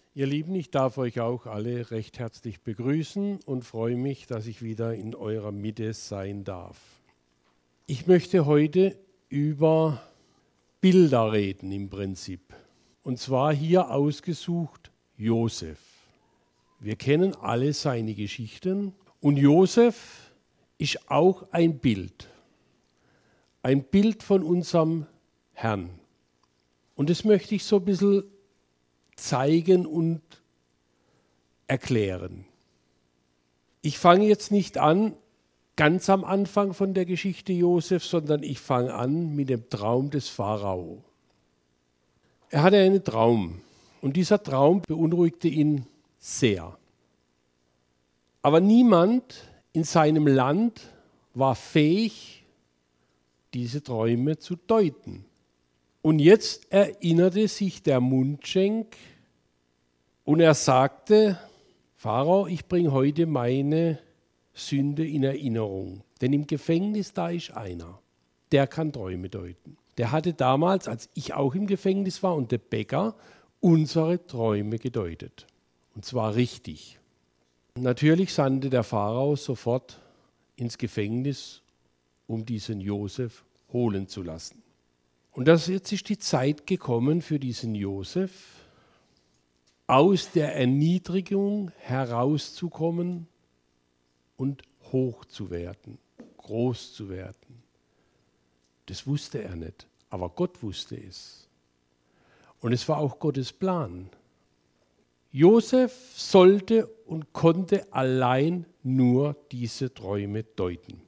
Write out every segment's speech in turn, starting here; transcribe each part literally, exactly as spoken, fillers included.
Ihr Lieben, ich darf euch auch alle recht herzlich begrüßen und freue mich, dass ich wieder in eurer Mitte sein darf. Ich möchte heute über Bilder reden im Prinzip. Und zwar hier ausgesucht Josef. Wir kennen alle seine Geschichten und Josef ist auch ein Bild. Ein Bild von unserem Herrn. Und das möchte ich so ein bisschen zeigen und erklären. Ich fange jetzt nicht an, ganz am Anfang von der Geschichte Josef, sondern ich fange an mit dem Traum des Pharao. Er hatte einen Traum und dieser Traum beunruhigte ihn sehr. Aber niemand in seinem Land war fähig, diese Träume zu deuten. Und jetzt erinnerte sich der Mundschenk und er sagte, Pharao, ich bringe heute meine Sünde in Erinnerung. Denn im Gefängnis, da ist einer, der kann Träume deuten. Der hatte damals, als ich auch im Gefängnis war und der Bäcker, unsere Träume gedeutet. Und zwar richtig. Natürlich sandte der Pharao sofort ins Gefängnis, um diesen Josef holen zu lassen. Und das, jetzt ist die Zeit gekommen für diesen Josef, aus der Erniedrigung herauszukommen und hoch zu werden, groß zu werden. Das wusste er nicht, aber Gott wusste es. Und es war auch Gottes Plan. Josef sollte und konnte allein nur diese Träume deuten.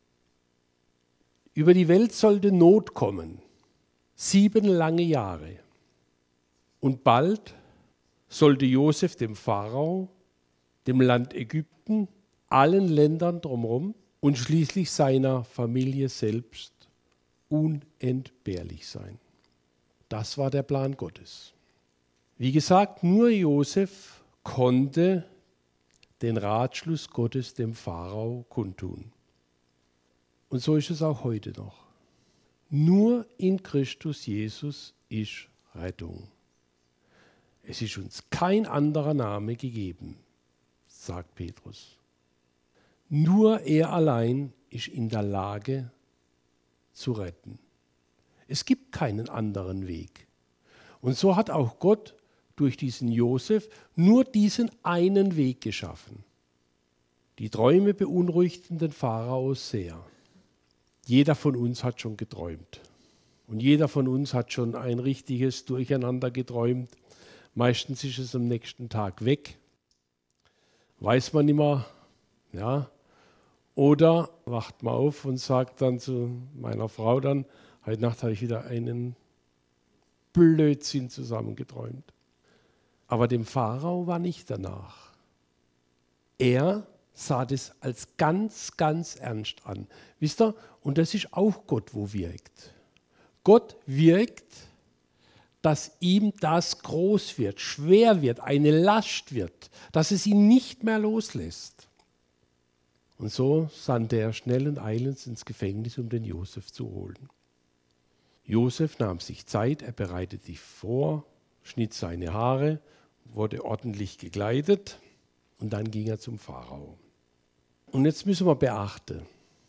Über die Welt sollte Not kommen. Sieben lange Jahre. Und bald sollte Josef dem Pharao, dem Land Ägypten, allen Ländern drumherum und schließlich seiner Familie selbst unentbehrlich sein. Das war der Plan Gottes. Wie gesagt, nur Josef konnte den Ratschluss Gottes dem Pharao kundtun. Und so ist es auch heute noch. Nur in Christus Jesus ist Rettung. Es ist uns kein anderer Name gegeben, sagt Petrus. Nur er allein ist in der Lage zu retten. Es gibt keinen anderen Weg. Und so hat auch Gott durch diesen Josef nur diesen einen Weg geschaffen. Die Träume beunruhigten den Pharao sehr. Jeder von uns hat schon geträumt. Und jeder von uns hat schon ein richtiges Durcheinander geträumt. Meistens ist es am nächsten Tag weg. Weiß man nicht mehr. Ja. Oder wacht man auf und sagt dann zu meiner Frau dann, heute Nacht habe ich wieder einen Blödsinn zusammengeträumt. Aber dem Pharao war nicht danach. Er sah das als ganz, ganz ernst an. Wisst ihr, und das ist auch Gott, wo wirkt. Gott wirkt, dass ihm das groß wird, schwer wird, eine Last wird, dass es ihn nicht mehr loslässt. Und so sandte er schnell und eilends ins Gefängnis, um den Josef zu holen. Josef nahm sich Zeit, er bereitete sich vor, schnitt seine Haare, wurde ordentlich gekleidet und dann ging er zum Pharao. Und jetzt müssen wir beachten,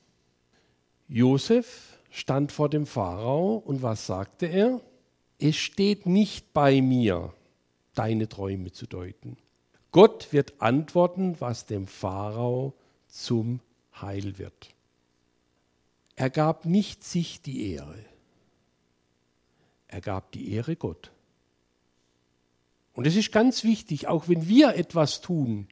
Josef stand vor dem Pharao und was sagte er? Es steht nicht bei mir, deine Träume zu deuten. Gott wird antworten, was dem Pharao zum Heil wird. Er gab nicht sich die Ehre. Er gab die Ehre Gott. Und es ist ganz wichtig, auch wenn wir etwas tun,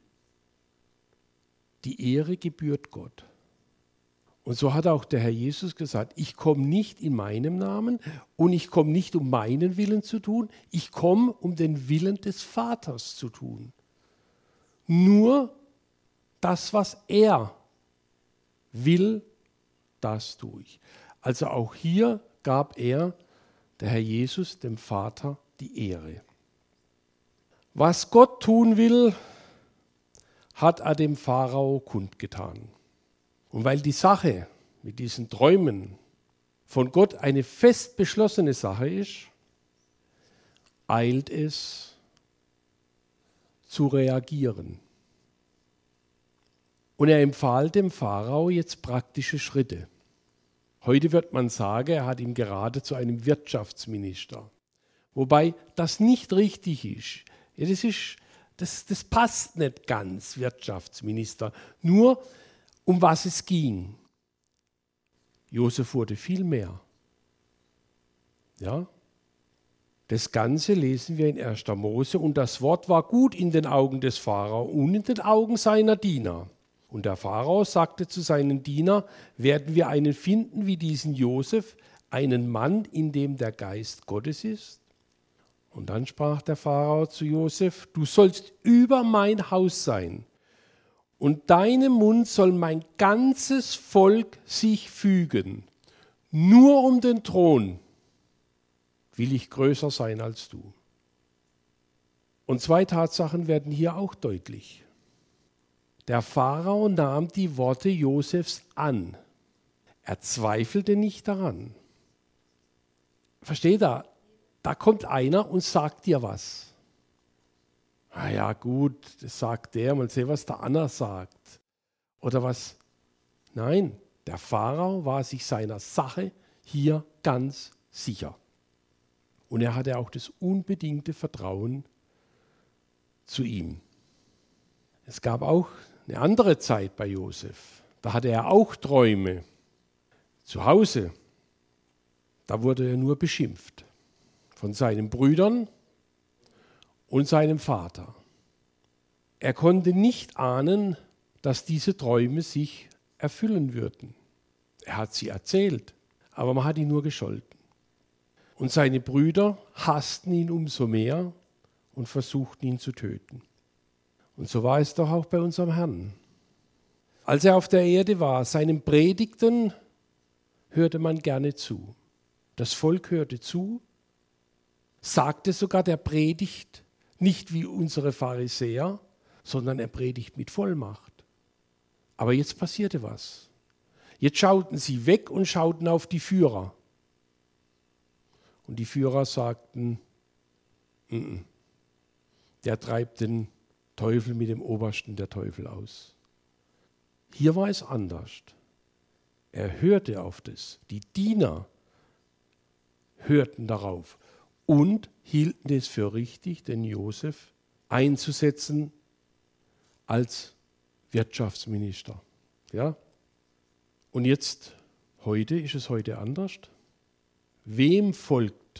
die Ehre gebührt Gott. Und so hat auch der Herr Jesus gesagt, ich komme nicht in meinem Namen und ich komme nicht, um meinen Willen zu tun, ich komme, um den Willen des Vaters zu tun. Nur das, was er will, das tue ich. Also auch hier gab er, der Herr Jesus, dem Vater die Ehre. Was Gott tun will, hat er dem Pharao kundgetan. Und weil die Sache mit diesen Träumen von Gott eine fest beschlossene Sache ist, eilt es zu reagieren. Und er empfahl dem Pharao jetzt praktische Schritte. Heute wird man sagen, er hat ihn gerade zu einem Wirtschaftsminister. Wobei das nicht richtig ist. Ja, das, ist das, das passt nicht ganz, Wirtschaftsminister. Nur um was es ging. Josef wurde viel mehr. Ja? Das Ganze lesen wir in erster Mose. Und das Wort war gut in den Augen des Pharao und in den Augen seiner Diener. Und der Pharao sagte zu seinen Dienern, werden wir einen finden wie diesen Josef, einen Mann, in dem der Geist Gottes ist? Und dann sprach der Pharao zu Josef, du sollst über mein Haus sein, und deinem Mund soll mein ganzes Volk sich fügen. Nur um den Thron will ich größer sein als du. Und zwei Tatsachen werden hier auch deutlich. Der Pharao nahm die Worte Josefs an. Er zweifelte nicht daran. Versteht ihr? Da kommt einer und sagt dir was. Na ja, gut, das sagt der, mal sehen, was der Anna sagt. Oder was? Nein, der Pharao war sich seiner Sache hier ganz sicher. Und er hatte auch das unbedingte Vertrauen zu ihm. Es gab auch eine andere Zeit bei Josef. Da hatte er auch Träume. Zu Hause, da wurde er nur beschimpft von seinen Brüdern und seinem Vater. Er konnte nicht ahnen, dass diese Träume sich erfüllen würden. Er hat sie erzählt, aber man hat ihn nur gescholten. Und seine Brüder hassten ihn umso mehr und versuchten ihn zu töten. Und so war es doch auch bei unserem Herrn. Als er auf der Erde war, seinen Predigten hörte man gerne zu. Das Volk hörte zu, sagte sogar, der predigt nicht wie unsere Pharisäer, sondern er predigt mit Vollmacht. Aber jetzt passierte was. Jetzt schauten sie weg und schauten auf die Führer. Und die Führer sagten, N-n, der treibt den Teufel mit dem Obersten der Teufel aus. Hier war es anders. Er hörte auf das. Die Diener hörten darauf und hielten es für richtig, den Josef einzusetzen als Wirtschaftsminister. Ja? Und jetzt, heute, ist es heute anders. Wem folgt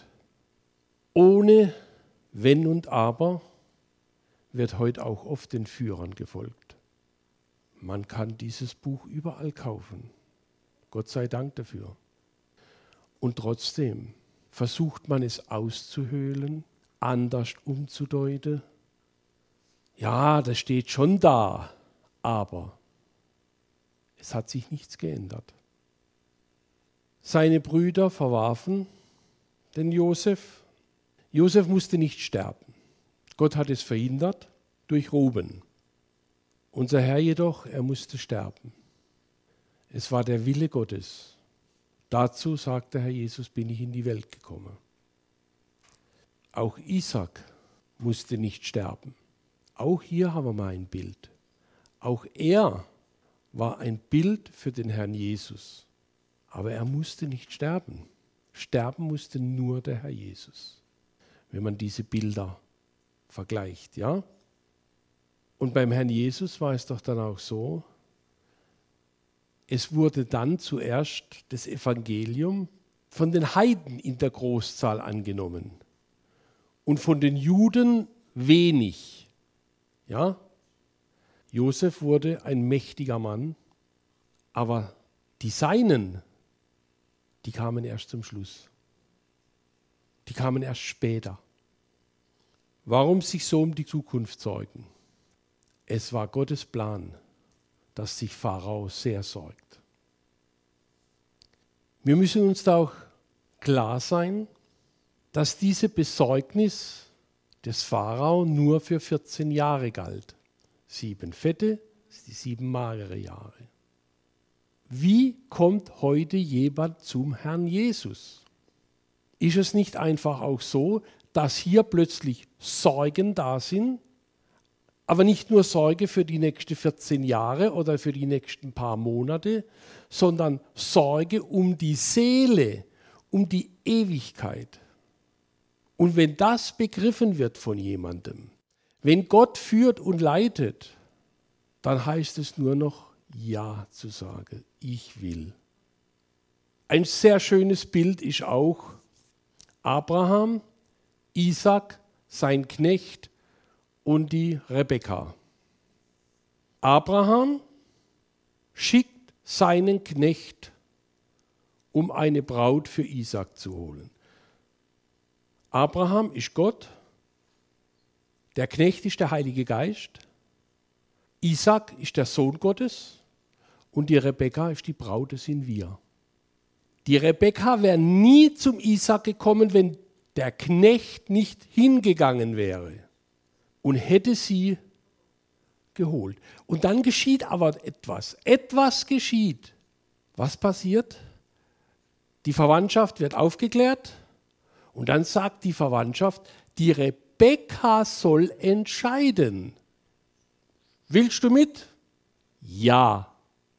ohne Wenn und Aber, wird heute auch oft den Führern gefolgt. Man kann dieses Buch überall kaufen. Gott sei Dank dafür. Und trotzdem versucht man es auszuhöhlen, anders umzudeuten. Ja, das steht schon da, aber es hat sich nichts geändert. Seine Brüder verwarfen den Josef. Josef musste nicht sterben. Gott hat es verhindert durch Ruben. Unser Herr jedoch, er musste sterben. Es war der Wille Gottes. Dazu, sagt der Herr Jesus, bin ich in die Welt gekommen. Auch Isaac musste nicht sterben. Auch hier haben wir mal ein Bild. Auch er war ein Bild für den Herrn Jesus. Aber er musste nicht sterben. Sterben musste nur der Herr Jesus, wenn man diese Bilder vergleicht, ja? Und beim Herrn Jesus war es doch dann auch so, es wurde dann zuerst das Evangelium von den Heiden in der Großzahl angenommen und von den Juden wenig, ja? Josef wurde ein mächtiger Mann, aber die Seinen, die kamen erst zum Schluss. Die kamen erst später. Warum sich so um die Zukunft sorgen? Es war Gottes Plan, dass sich Pharao sehr sorgt. Wir müssen uns da auch klar sein, dass diese Besorgnis des Pharao nur für vierzehn Jahre galt. Sieben fette, die sieben magere Jahre. Wie kommt heute jemand zum Herrn Jesus? Ist es nicht einfach auch so, dass hier plötzlich Sorgen da sind, Aber nicht nur Sorge für die nächsten vierzehn Jahre oder für die nächsten paar Monate, sondern Sorge um die Seele, um die Ewigkeit. Und wenn das begriffen wird von jemandem, wenn Gott führt und leitet, dann heißt es nur noch Ja zu sagen. Ich will. Ein sehr schönes Bild ist auch Abraham, Isaac, sein Knecht und die Rebekka. Abraham schickt seinen Knecht, um eine Braut für Isaac zu holen. Abraham ist Gott, der Knecht ist der Heilige Geist, Isaac ist der Sohn Gottes und die Rebekka ist die Braut, das sind wir. Die Rebekka wäre nie zum Isaac gekommen, wenn der Knecht nicht hingegangen wäre und hätte sie geholt. Und dann geschieht aber etwas. Etwas geschieht. Was passiert? Die Verwandtschaft wird aufgeklärt und dann sagt die Verwandtschaft, die Rebekka soll entscheiden. Willst du mit? Ja.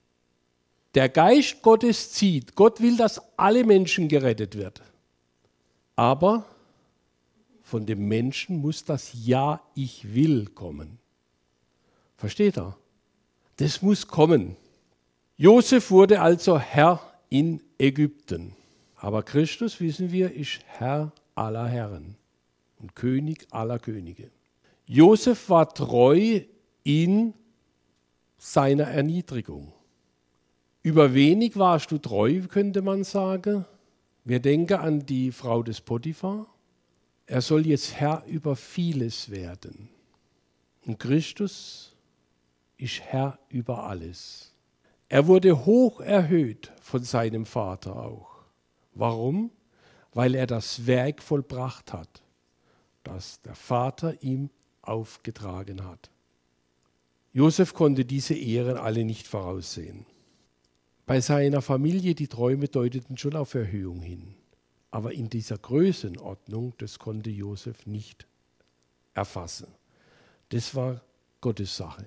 Der Geist Gottes zieht. Gott will, dass alle Menschen gerettet werden. Aber von dem Menschen muss das Ja, ich will kommen. Versteht er? Das muss kommen. Josef wurde also Herr in Ägypten. Aber Christus, wissen wir, ist Herr aller Herren und König aller Könige. Josef war treu in seiner Erniedrigung. Über wenig warst du treu, könnte man sagen. Wir denken an die Frau des Potiphar. Er soll jetzt Herr über vieles werden. Und Christus ist Herr über alles. Er wurde hoch erhöht von seinem Vater auch. Warum? Weil er das Werk vollbracht hat, das der Vater ihm aufgetragen hat. Josef konnte diese Ehren alle nicht voraussehen. Bei seiner Familie, die Träume deuteten schon auf Erhöhung hin. Aber in dieser Größenordnung, das konnte Josef nicht erfassen. Das war Gottes Sache.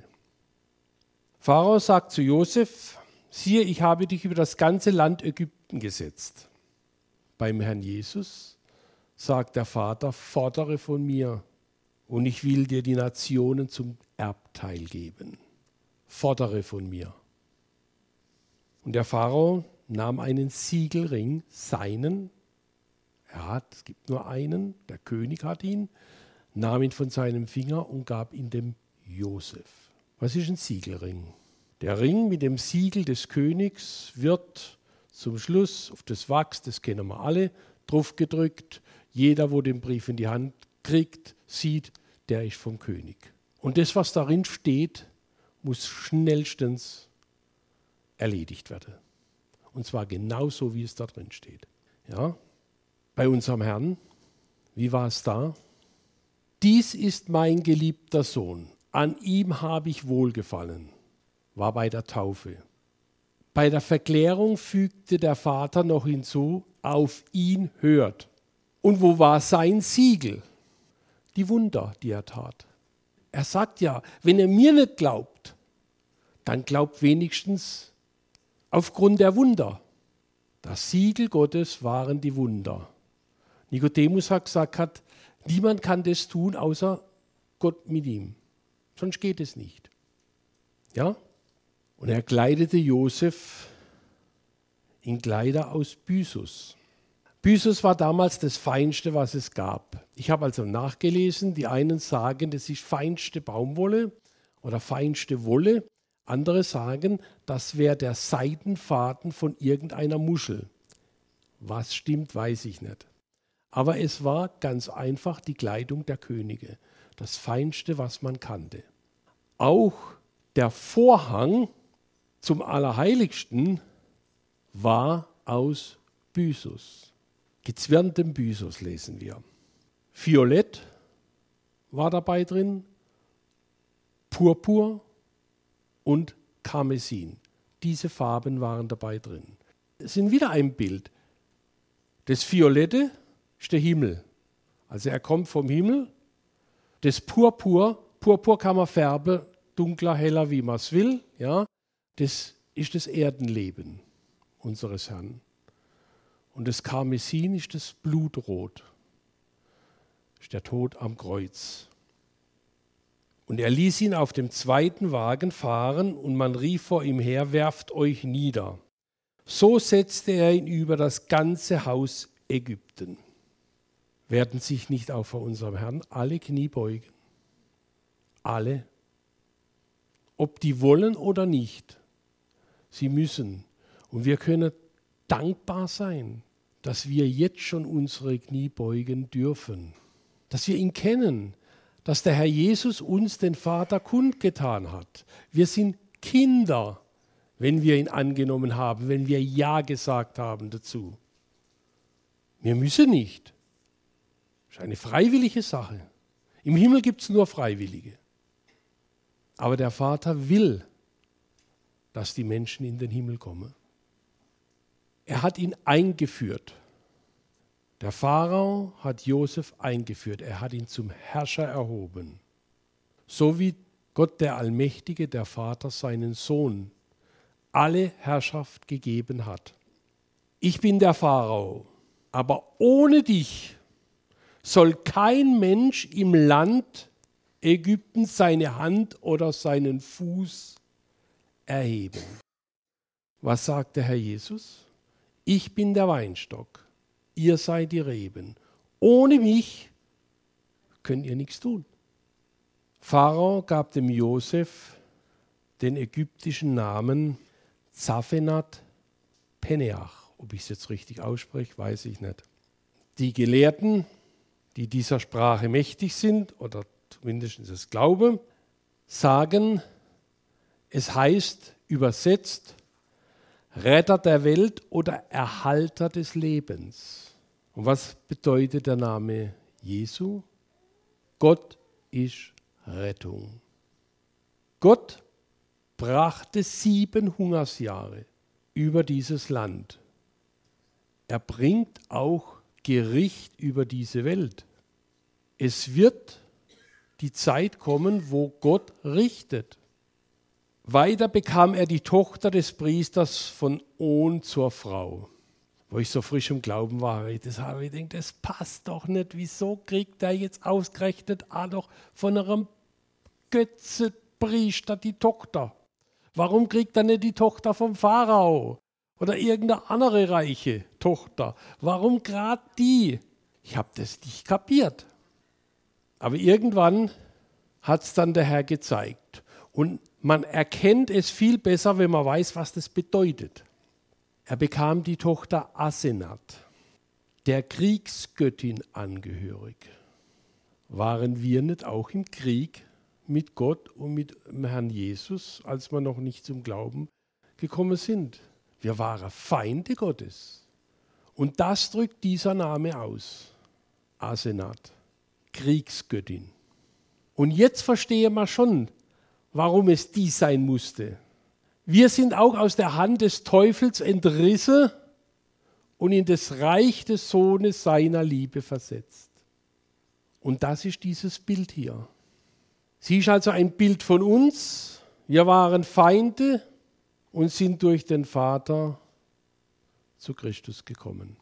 Pharao sagt zu Josef, siehe, ich habe dich über das ganze Land Ägypten gesetzt. Beim Herrn Jesus sagt der Vater, fordere von mir und ich will dir die Nationen zum Erbteil geben. Fordere von mir. Und der Pharao nahm einen Siegelring, seinen, er hat, es gibt nur einen, der König hat ihn, nahm ihn von seinem Finger und gab ihn dem Josef. Was ist ein Siegelring? Der Ring mit dem Siegel des Königs wird zum Schluss auf das Wachs, das kennen wir alle, drauf gedrückt. Jeder, wo den Brief in die Hand kriegt, sieht, der ist vom König. Und das, was darin steht, muss schnellstens erledigt werden. Und zwar genauso, wie es da drin steht. Ja? Bei unserem Herrn, wie war es da? Dies ist mein geliebter Sohn, an ihm habe ich wohlgefallen, war bei der Taufe. Bei der Verklärung fügte der Vater noch hinzu, auf ihn hört. Und wo war sein Siegel? Die Wunder, die er tat. Er sagt ja, wenn ihr mir nicht glaubt, dann glaubt wenigstens aufgrund der Wunder. Das Siegel Gottes waren die Wunder. Nikodemus hat gesagt, hat, niemand kann das tun, außer Gott mit ihm. Sonst geht es nicht. Ja? Und er kleidete Josef in Kleider aus Byssus. Byssus war damals das Feinste, was es gab. Ich habe also nachgelesen, die einen sagen, das ist feinste Baumwolle oder feinste Wolle. Andere sagen, das wäre der Seidenfaden von irgendeiner Muschel. Was stimmt, weiß ich nicht. Aber es war ganz einfach die Kleidung der Könige. Das Feinste, was man kannte. Auch der Vorhang zum Allerheiligsten war aus Byssus. Gezwirntem Byssus lesen wir. Violett war dabei drin, Purpur und Karmesin. Diese Farben waren dabei drin. Es sind wieder ein Bild. Das Violette ist der Himmel. Also er kommt vom Himmel. Das Purpur Purpur kann man färben, dunkler, heller, wie man es will. Ja? Das ist das Erdenleben unseres Herrn. Und das Karmesin ist das Blutrot. Das ist der Tod am Kreuz. Und er ließ ihn auf dem zweiten Wagen fahren und man rief vor ihm her, werft euch nieder. So setzte er ihn über das ganze Haus Ägypten. Werden sich nicht auch vor unserem Herrn alle Knie beugen? Alle. Ob die wollen oder nicht. Sie müssen. Und wir können dankbar sein, dass wir jetzt schon unsere Knie beugen dürfen. Dass wir ihn kennen. Dass der Herr Jesus uns den Vater kundgetan hat. Wir sind Kinder, wenn wir ihn angenommen haben, wenn wir Ja gesagt haben dazu. Wir müssen nicht. Das ist eine freiwillige Sache. Im Himmel gibt es nur Freiwillige. Aber der Vater will, dass die Menschen in den Himmel kommen. Er hat ihn eingeführt. Der Pharao hat Josef eingeführt. Er hat ihn zum Herrscher erhoben. So wie Gott der Allmächtige, der Vater, seinen Sohn alle Herrschaft gegeben hat. Ich bin der Pharao, aber ohne dich soll kein Mensch im Land Ägypten seine Hand oder seinen Fuß erheben. Was sagt der Herr Jesus? Ich bin der Weinstock, ihr seid die Reben. Ohne mich könnt ihr nichts tun. Pharao gab dem Josef den ägyptischen Namen Zaphenat Peneach. Ob ich es jetzt richtig ausspreche, weiß ich nicht. Die Gelehrten, die dieser Sprache mächtig sind, oder zumindest es glauben, sagen, es heißt übersetzt Retter der Welt oder Erhalter des Lebens. Und was bedeutet der Name Jesu? Gott ist Rettung. Gott brachte sieben Hungersjahre über dieses Land. Er bringt auch Gericht über diese Welt. Es wird die Zeit kommen, wo Gott richtet. Weiter bekam er die Tochter des Priesters von On zur Frau. Wo ich so frisch im Glauben war, das habe ich gedacht, das passt doch nicht. Wieso kriegt er jetzt ausgerechnet auch noch von einem Götzenpriester die Tochter? Warum kriegt er nicht die Tochter vom Pharao oder irgendeine andere reiche Tochter? Warum gerade die? Ich habe das nicht kapiert. Aber irgendwann hat es dann der Herr gezeigt. Und man erkennt es viel besser, wenn man weiß, was das bedeutet. Er bekam die Tochter Asenath, der Kriegsgöttin angehörig. Waren wir nicht auch im Krieg mit Gott und mit dem Herrn Jesus, als wir noch nicht zum Glauben gekommen sind? Wir waren Feinde Gottes. Und das drückt dieser Name aus. Asenath, Kriegsgöttin. Und jetzt verstehen wir schon, warum es die sein musste. Wir sind auch aus der Hand des Teufels entrissen und in das Reich des Sohnes seiner Liebe versetzt. Und das ist dieses Bild hier. Sie ist also ein Bild von uns. Wir waren Feinde und sind durch den Vater zu Christus gekommen.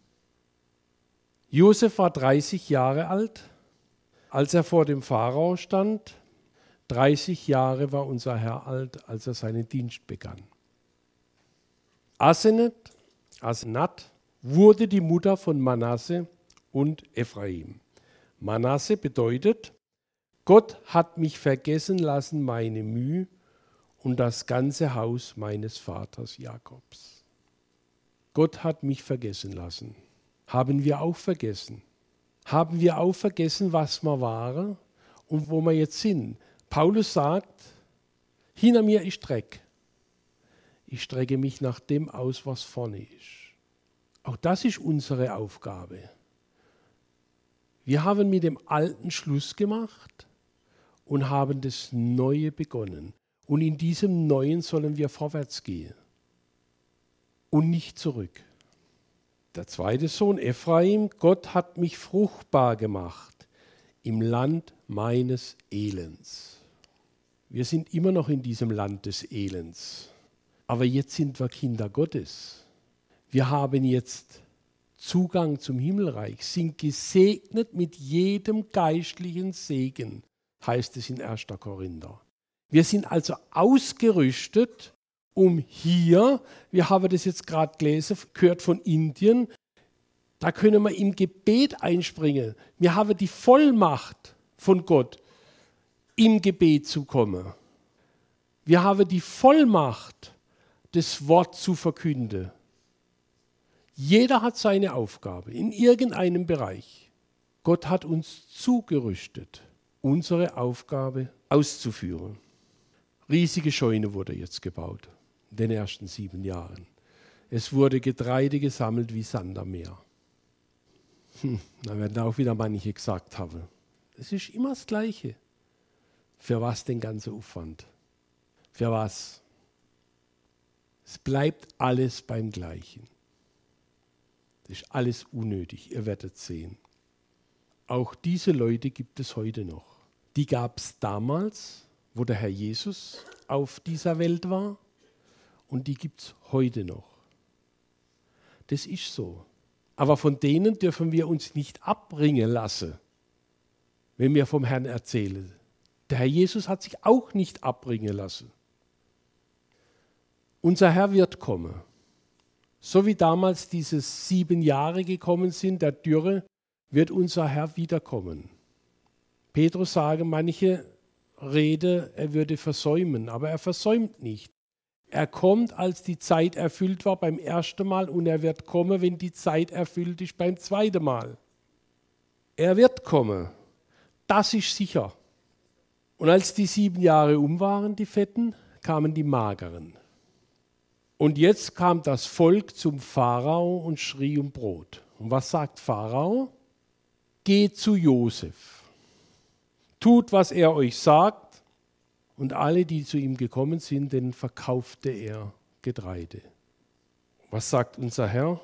Josef war dreißig Jahre alt, als er vor dem Pharao stand. dreißig Jahre war unser Herr alt, als er seinen Dienst begann. Asenath, Asenath wurde die Mutter von Manasse und Ephraim. Manasse bedeutet, Gott hat mich vergessen lassen meine Mühe und das ganze Haus meines Vaters Jakobs. Gott hat mich vergessen lassen. Haben wir auch vergessen? Haben wir auch vergessen, was wir waren und wo wir jetzt sind? Paulus sagt, hinter mir ist Dreck. Ich strecke mich nach dem aus, was vorne ist. Auch das ist unsere Aufgabe. Wir haben mit dem Alten Schluss gemacht und haben das Neue begonnen. Und in diesem Neuen sollen wir vorwärts gehen und nicht zurück. Der zweite Sohn Ephraim, Gott hat mich fruchtbar gemacht im Land meines Elends. Wir sind immer noch in diesem Land des Elends. Aber jetzt sind wir Kinder Gottes. Wir haben jetzt Zugang zum Himmelreich, sind gesegnet mit jedem geistlichen Segen, heißt es in erster Korinther. Wir sind also ausgerüstet, um hier, wir haben das jetzt gerade gelesen, gehört von Indien, da können wir im Gebet einspringen. Wir haben die Vollmacht von Gott, im Gebet zu kommen. Wir haben die Vollmacht, das Wort zu verkünden. Jeder hat seine Aufgabe in irgendeinem Bereich. Gott hat uns zugerüstet, unsere Aufgabe auszuführen. Riesige Scheune wurde jetzt gebaut, in den ersten sieben Jahren. Es wurde Getreide gesammelt wie Sand am Meer. Hm, da werden auch wieder manche gesagt haben, es ist immer das Gleiche. Für was den ganzen Aufwand? Für was? Es bleibt alles beim Gleichen. Das ist alles unnötig, ihr werdet sehen. Auch diese Leute gibt es heute noch. Die gab es damals, wo der Herr Jesus auf dieser Welt war, und die gibt es heute noch. Das ist so. Aber von denen dürfen wir uns nicht abbringen lassen, wenn wir vom Herrn erzählen. Der Herr Jesus hat sich auch nicht abbringen lassen. Unser Herr wird kommen. So wie damals diese sieben Jahre gekommen sind, der Dürre, wird unser Herr wiederkommen. Petrus sagen, manche Rede, er würde versäumen, aber er versäumt nicht. Er kommt, als die Zeit erfüllt war beim ersten Mal, und er wird kommen, wenn die Zeit erfüllt ist beim zweiten Mal. Er wird kommen. Das ist sicher. Und als die sieben Jahre um waren, die Fetten, kamen die Mageren. Und jetzt kam das Volk zum Pharao und schrie um Brot. Und was sagt Pharao? Geht zu Josef. Tut, was er euch sagt. Und alle, die zu ihm gekommen sind, denen verkaufte er Getreide. Was sagt unser Herr?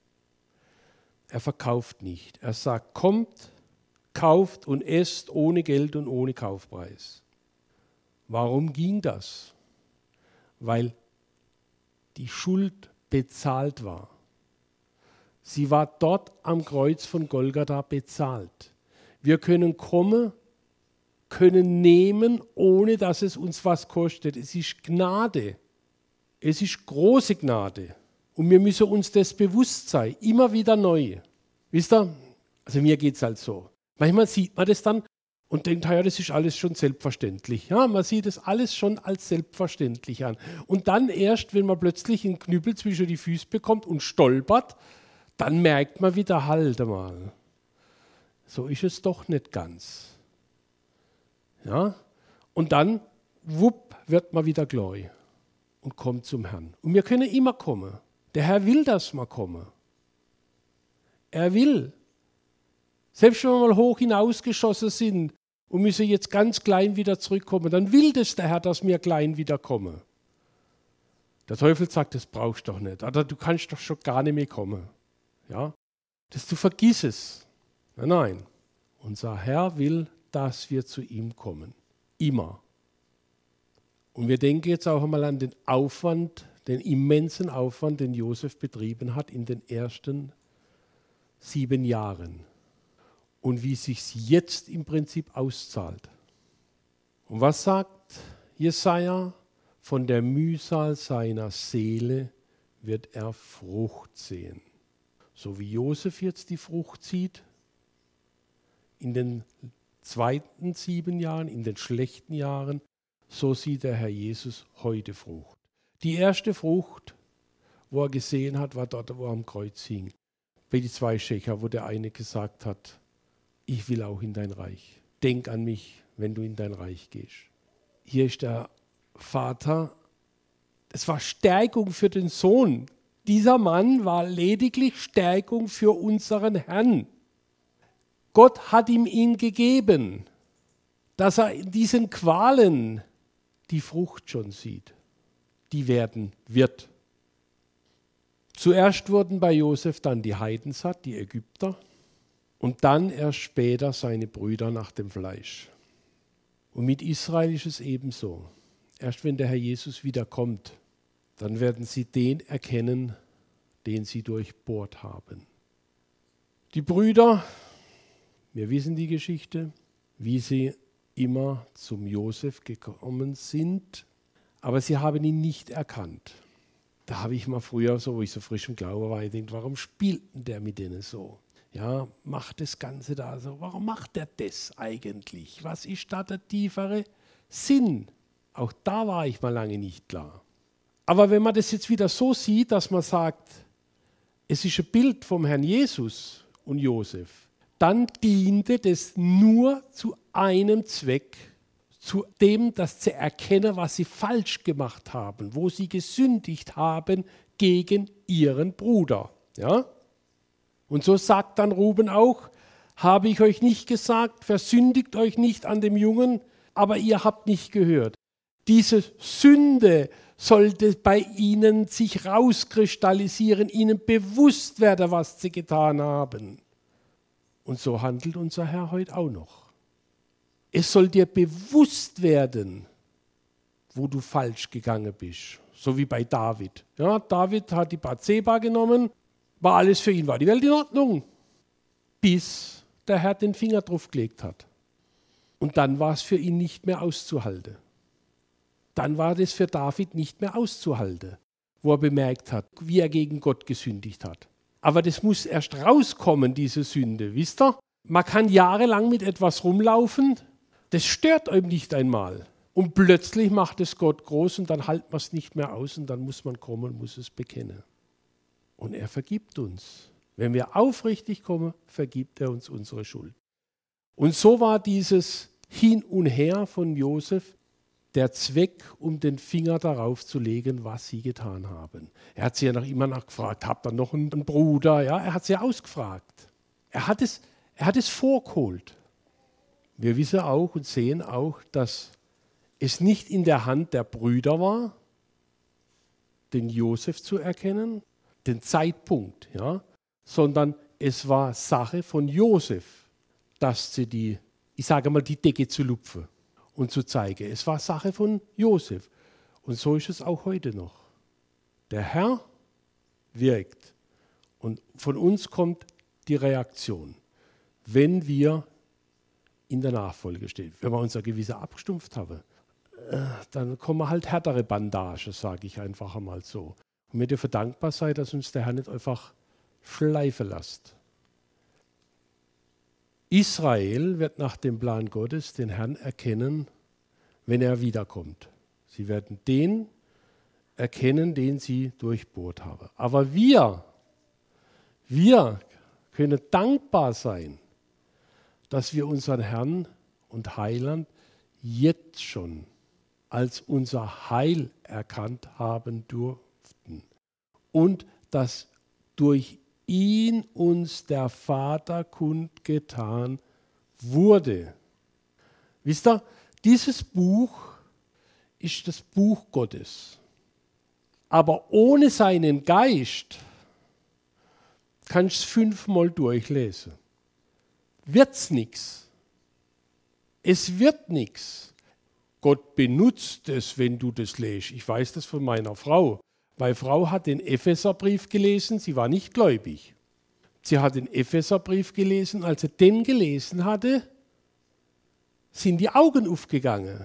Er verkauft nicht. Er sagt, kommt, kauft und esst ohne Geld und ohne Kaufpreis. Warum ging das? Weil die Schuld bezahlt war. Sie war dort am Kreuz von Golgatha bezahlt. Wir können kommen, können nehmen, ohne dass es uns was kostet. Es ist Gnade. Es ist große Gnade. Und wir müssen uns das bewusst sein, immer wieder neu. Wisst ihr? Also mir geht es halt so. Manchmal sieht man das dann und denkt, ja, das ist alles schon selbstverständlich. Ja, man sieht das alles schon als selbstverständlich an. Und dann erst, wenn man plötzlich einen Knüppel zwischen die Füße bekommt und stolpert, dann merkt man wieder, halt mal. So ist es doch nicht ganz. Ja? Und dann, wupp, wird man wieder gläubig und kommt zum Herrn. Und wir können immer kommen. Der Herr will, dass wir kommen. Er will. Selbst wenn wir mal hoch hinausgeschossen sind und müssen jetzt ganz klein wieder zurückkommen, dann will das der Herr, dass wir klein wieder kommen. Der Teufel sagt, das brauchst du doch nicht. Oder du kannst doch schon gar nicht mehr kommen. Ja? Das du vergiss es. Nein, nein. Unser Herr will, dass wir zu ihm kommen. Immer. Und wir denken jetzt auch einmal an den Aufwand, den immensen Aufwand, den Josef betrieben hat in den ersten sieben Jahren. Und wie es sich jetzt im Prinzip auszahlt. Und was sagt Jesaja? Von der Mühsal seiner Seele wird er Frucht sehen. So wie Josef jetzt die Frucht sieht, in den zweiten sieben Jahren, in den schlechten Jahren, so sieht der Herr Jesus heute Frucht. Die erste Frucht, wo er gesehen hat, war dort, wo er am Kreuz hing. Bei die zwei Schächer, wo der eine gesagt hat, ich will auch in dein Reich. Denk an mich, wenn du in dein Reich gehst. Hier ist der Vater, es war Stärkung für den Sohn. Dieser Mann war lediglich Stärkung für unseren Herrn. Gott hat ihm ihn gegeben, dass er in diesen Qualen die Frucht schon sieht, die werden wird. Zuerst wurden bei Josef dann die Heiden satt, die Ägypter, und dann erst später seine Brüder nach dem Fleisch. Und mit Israel ist es ebenso. Erst wenn der Herr Jesus wiederkommt, dann werden sie den erkennen, den sie durchbohrt haben. Die Brüder, wir wissen die Geschichte, wie sie immer zum Josef gekommen sind, aber sie haben ihn nicht erkannt. Da habe ich mal früher, so wo ich so frisch im Glauben war, gedacht, warum spielt denn der mit denen so? Ja, macht das Ganze da so. Warum macht er das eigentlich? Was ist da der tiefere Sinn? Auch da war ich mal lange nicht klar. Aber wenn man das jetzt wieder so sieht, dass man sagt, es ist ein Bild vom Herrn Jesus und Josef, dann diente das nur zu einem Zweck, zu dem, dass sie erkennen, was sie falsch gemacht haben, wo sie gesündigt haben gegen ihren Bruder. Ja? Und so sagt dann Ruben auch, habe ich euch nicht gesagt, versündigt euch nicht an dem Jungen, aber ihr habt nicht gehört. Diese Sünde sollte bei ihnen sich rauskristallisieren, ihnen bewusst werden, was sie getan haben. Und so handelt unser Herr heute auch noch. Es soll dir bewusst werden, wo du falsch gegangen bist. So wie bei David. Ja, David hat die Bathseba genommen, war alles für ihn, war die Welt in Ordnung. Bis der Herr den Finger drauf gelegt hat. Und dann war es für ihn nicht mehr auszuhalten. Dann war das für David nicht mehr auszuhalten, wo er bemerkt hat, wie er gegen Gott gesündigt hat. Aber das muss erst rauskommen, diese Sünde, wisst ihr? Man kann jahrelang mit etwas rumlaufen, das stört einem nicht einmal. Und plötzlich macht es Gott groß und dann hält man es nicht mehr aus und dann muss man kommen und muss es bekennen. Und er vergibt uns. Wenn wir aufrichtig kommen, vergibt er uns unsere Schuld. Und so war dieses Hin und Her von Josef der Zweck, um den Finger darauf zu legen, was sie getan haben. Er hat sie ja noch immer nachgefragt, habt ihr noch einen Bruder? Ja, er hat sie ausgefragt. Er hat es, er hat es vorgeholt. Wir wissen auch und sehen auch, dass es nicht in der Hand der Brüder war, den Josef zu erkennen, den Zeitpunkt, ja, sondern es war Sache von Josef, dass sie die, ich sage mal, die Decke zu lupfen und zu zeigen. Es war Sache von Josef. Und so ist es auch heute noch. Der Herr wirkt und von uns kommt die Reaktion, wenn wir in der Nachfolge stehen. Wenn wir uns ein gewisser abgestumpft haben, dann kommen halt härtere Bandagen, sage ich einfach einmal so. Und wir dürfen dankbar sein, dass uns der Herr nicht einfach schleifen lässt. Israel wird nach dem Plan Gottes den Herrn erkennen, wenn er wiederkommt. Sie werden den erkennen, den sie durchbohrt haben. Aber wir, wir können dankbar sein, dass wir unseren Herrn und Heiland jetzt schon als unser Heil erkannt haben durften und dass durch ihn uns der Vater kundgetan wurde. Wisst ihr, dieses Buch ist das Buch Gottes. Aber ohne seinen Geist kannst du es fünfmal durchlesen. Wird's nichts. Es wird nichts. Gott benutzt es, wenn du das liest. Ich weiß das von meiner Frau. Meine Frau hat den Epheserbrief gelesen, sie war nicht gläubig. Sie hat den Epheserbrief gelesen, als sie den gelesen hatte, sind die Augen aufgegangen.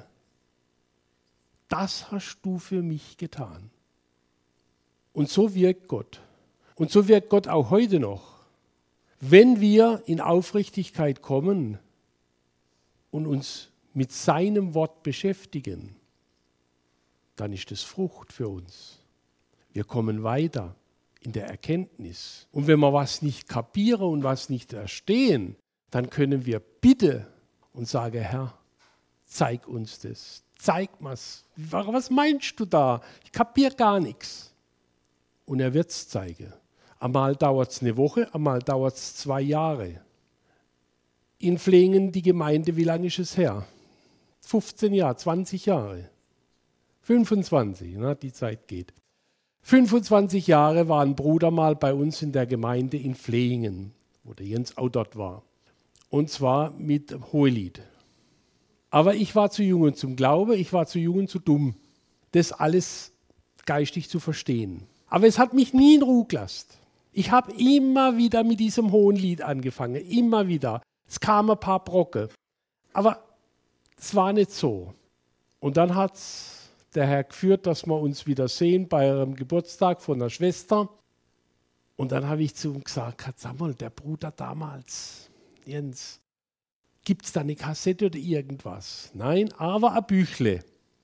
Das hast du für mich getan. Und so wirkt Gott. Und so wirkt Gott auch heute noch. Wenn wir in Aufrichtigkeit kommen und uns mit seinem Wort beschäftigen, dann ist es Frucht für uns. Wir kommen weiter in der Erkenntnis. Und wenn wir was nicht kapieren und was nicht verstehen, dann können wir bitten und sagen, Herr, zeig uns das. Zeig mir's. Was meinst du da? Ich kapiere gar nichts. Und er wird es zeigen. Einmal dauert es eine Woche, einmal dauert es zwei Jahre. In Pflegen die Gemeinde, wie lange ist es her? fünfzehn Jahre, zwanzig Jahre. fünfundzwanzig, na, die Zeit geht. fünfundzwanzig Jahre war ein Bruder mal bei uns in der Gemeinde in Pflegen, wo der Jens auch dort war. Und zwar mit Hohelied. Aber ich war zu jung zum Glaube, ich war zu jung und zu dumm, das alles geistig zu verstehen. Aber es hat mich nie in Ruhe gelassen. Ich habe immer wieder mit diesem Hohenlied angefangen, immer wieder. Es kamen ein paar Brocken, aber es war nicht so. Und dann hat der Herr geführt, dass wir uns wieder sehen bei einem Geburtstag von einer Schwester. Und dann habe ich zu ihm gesagt, sag mal, der Bruder damals, Jens, gibt es da eine Kassette oder irgendwas? Nein, aber ein Büchle.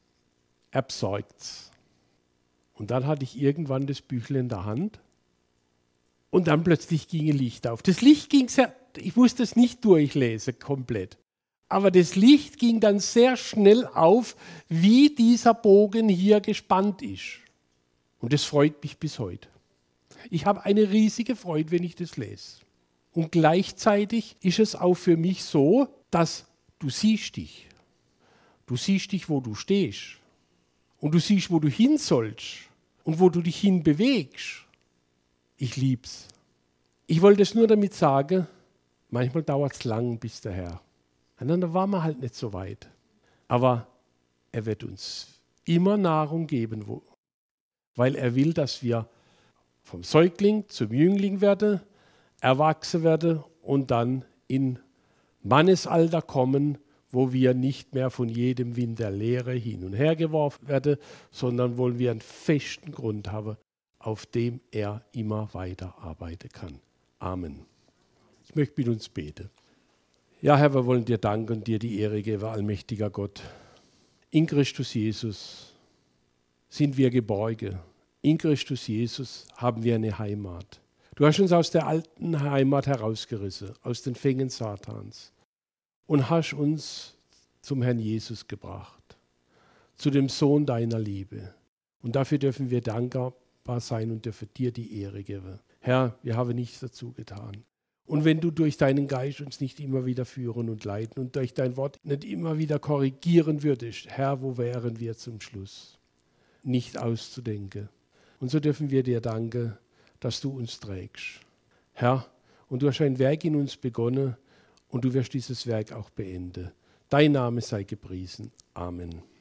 Er besorgt's. Und dann hatte ich irgendwann das Büchle in der Hand. Und dann plötzlich ging ein Licht auf. Das Licht ging sehr, ich musste es nicht durchlesen komplett. Aber das Licht ging dann sehr schnell auf, wie dieser Bogen hier gespannt ist. Und das freut mich bis heute. Ich habe eine riesige Freude, wenn ich das lese. Und gleichzeitig ist es auch für mich so, dass du siehst dich. Du siehst dich, wo du stehst. Und du siehst, wo du hin sollst und wo du dich hin bewegst. Ich lieb's. Ich wollte es nur damit sagen, manchmal dauert es lang, bis der Herr. Und dann waren wir halt nicht so weit. Aber er wird uns immer Nahrung geben, wo, weil er will, dass wir vom Säugling zum Jüngling werden, erwachsen werden und dann in Mannesalter kommen, wo wir nicht mehr von jedem Wind der Lehre hin und her geworfen werden, sondern wollen wir einen festen Grund haben, auf dem er immer weiter arbeiten kann. Amen. Ich möchte mit uns beten. Ja, Herr, wir wollen dir danken und dir die Ehre geben, allmächtiger Gott. In Christus Jesus sind wir geborgen. In Christus Jesus haben wir eine Heimat. Du hast uns aus der alten Heimat herausgerissen, aus den Fängen Satans und hast uns zum Herrn Jesus gebracht, zu dem Sohn deiner Liebe. Und dafür dürfen wir dankbar sein und dürfen dir die Ehre geben. Herr, wir haben nichts dazu getan. Und wenn du durch deinen Geist uns nicht immer wieder führen und leiten und durch dein Wort nicht immer wieder korrigieren würdest, Herr, wo wären wir zum Schluss? Nicht auszudenken. Und so dürfen wir dir danken, dass du uns trägst. Herr, und du hast ein Werk in uns begonnen und du wirst dieses Werk auch beenden. Dein Name sei gepriesen. Amen.